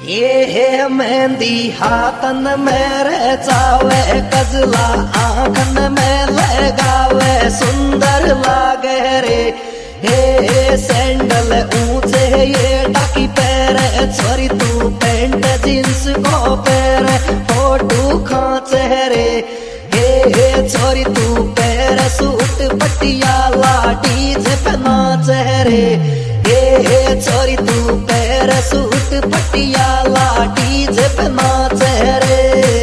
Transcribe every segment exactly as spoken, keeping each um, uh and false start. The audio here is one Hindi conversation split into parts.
ये है मेहंदी हाथन मेरे चावे, कजला आंखन में लगावे, सुंदर लागे रे। हे सैंडल ऊंचे ये टाकी पैरे, छोरी तू पैंट जींस को पैरे, फोटो खांचे रे। हे छोरी तू पैरे सूट पटियाला, डीजे पे नाचे रे। हे छोरी तू पैरे सूट पटियाला, डीजे पे नाचे रे।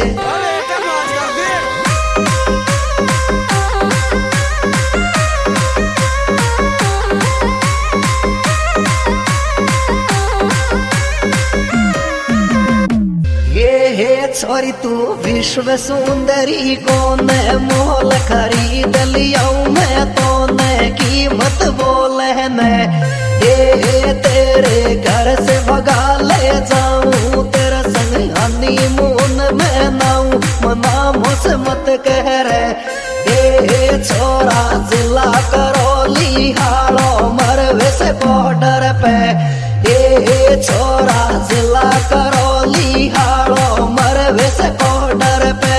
छोरी तू विश्व सुंदरी कौन मोल खरीद लियाऊं मैं तो न कीमत बोले न। ये तेरे घर से भगा ले जाऊं, तेरा संग हनीमून में नाऊं, मना मुझसे मत कह रे। ये छोरा जिला करौली हालो मरवे से बॉर्डर पे, ये छोरा जिला करौली हालो मरवे से बॉर्डर पे।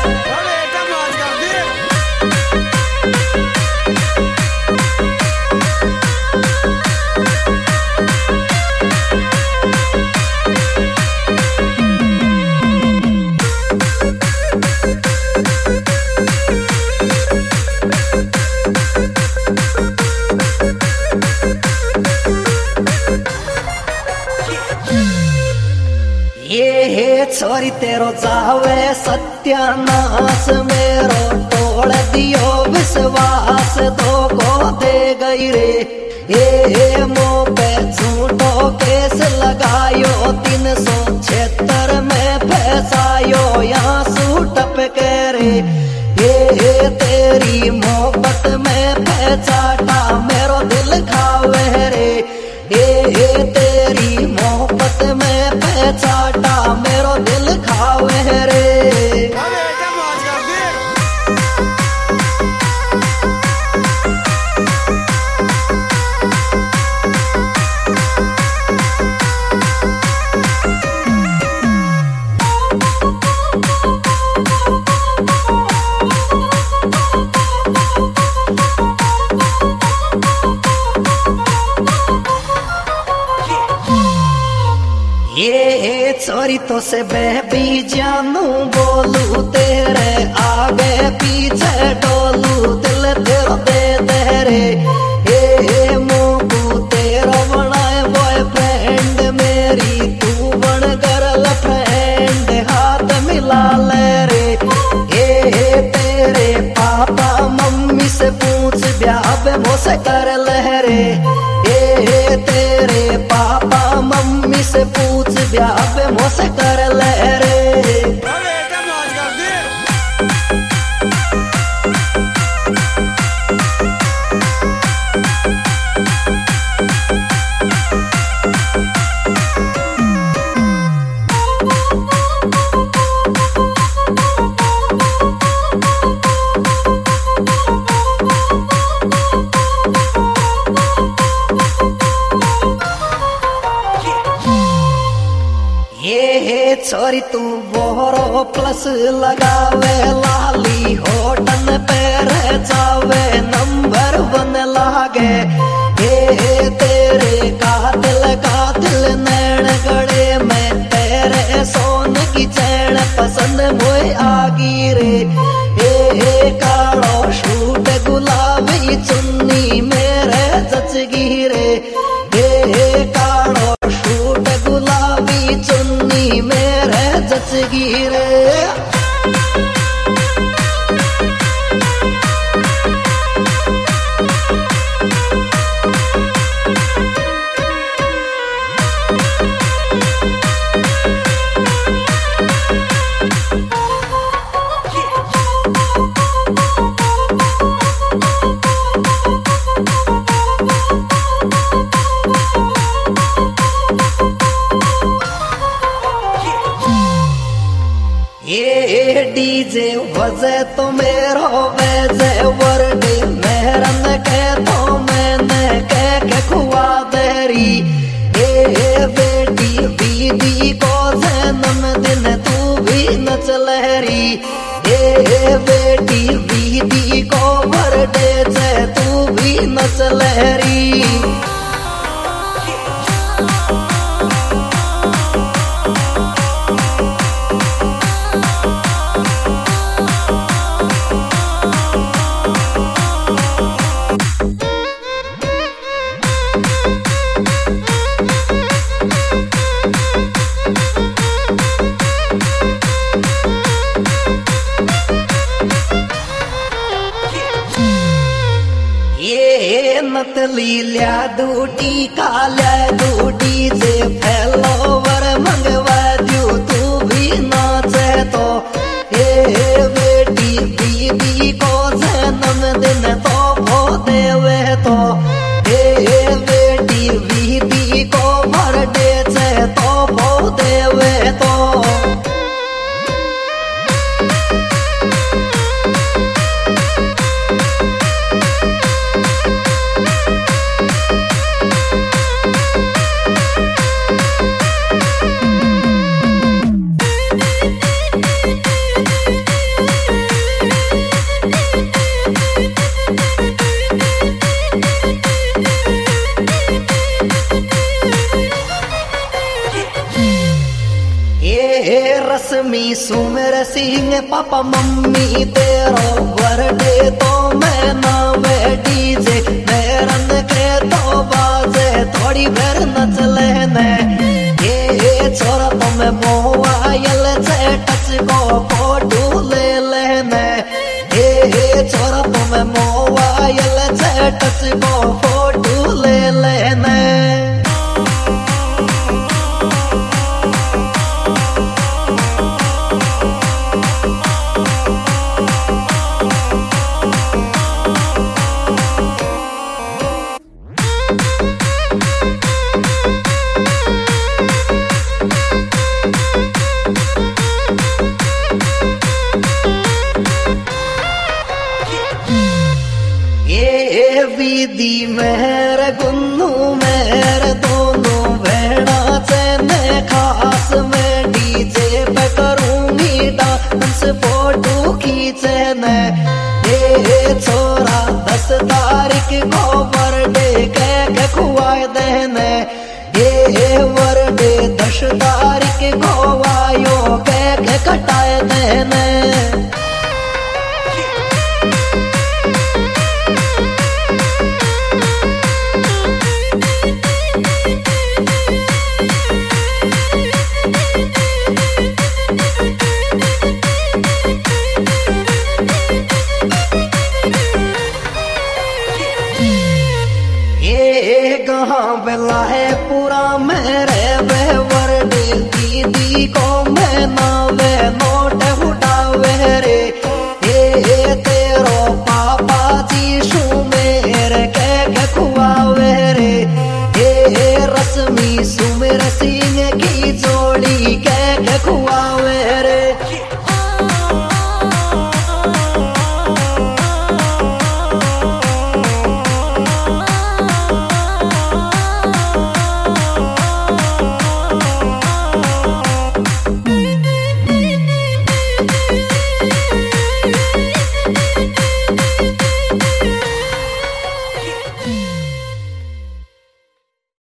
छोरी तेरो जावे सत्यानाश, मेरो तोड़ दियो विश्वास, तो को दे गई रे। ये मुँह पे झूठो केस लगायो, तीन सौ छिहत्तर में फैसायो, यहाँ सूट पे कह रे। ये तेरी मोहब्बत में पहचाटा, मेरो दिल खावे रे। ये तेरी मोहब्बत में पहचाटा, मेरो दिल खावे रे। ये छोरी तो से बेबी जानू बोलू, तेरे आगे पीछे डोलू, दिल तेरो दे दे रे। ये मुँह तेरो बनाए बॉयफ्रेंड, मेरी तू बन गर्ल फ्रेंड, हाथ मिला ले रे। ये तेरे पापा मम्मी से पूछ ब्याह मोसे कर ले रे। ये तेरे पापा मम्मी से पूछ ब्याह मोसे कर ले रे। छोरी तू बोरो प्लस लगावे, लाली होटन पे जावे, नंबर वन लागे। ये तेरे कातिल कातिल नैन गड़े में, तेरे सोन की चैन पसंद मोए आगी रे। ये कालो शूट गुलाबी चुन्नी मेरे जचगी रे। ये कालो शूट गुलाबी चुन्नी मेरे जचगी रे। ये डीजे वजे तो मेरो वजे, वर्डी मेहरन के तो मैंने कह के खुआ देरी। ये बेटी बीबी को जन्मदिन तू भी नच लहरी। ए बेटी बीबी को बर्थडे से तू भी नच लहरी। नतली लिया दूटी काल्या दूटी से फैलोवर मंगवा दू तू भी नाचे तो। हे बेटी बीबी को जन्मदिन तो भो देवे तो। हे बेटी बीबी को बर्थडे से तो भो देवे तो। रश्मि सुमर सिंह पापा मम्मी तेरो बर्थडे तो मैं ना डीजे मेरन के तो बाजे थोड़ी भर नच लेने। ये छोरा तो मैं मोबाइल से टच को फोटो ले लेने। ये छोरा तो मैं मोबाइल से टच को फोटो ले लेने। दीदी मेहर गुन्नू मेहर दोनों भेड़ा चने खास में डीजे पे करूंगी डांस फोटो खींचने। ये छोरा दस तारीख को बर्थडे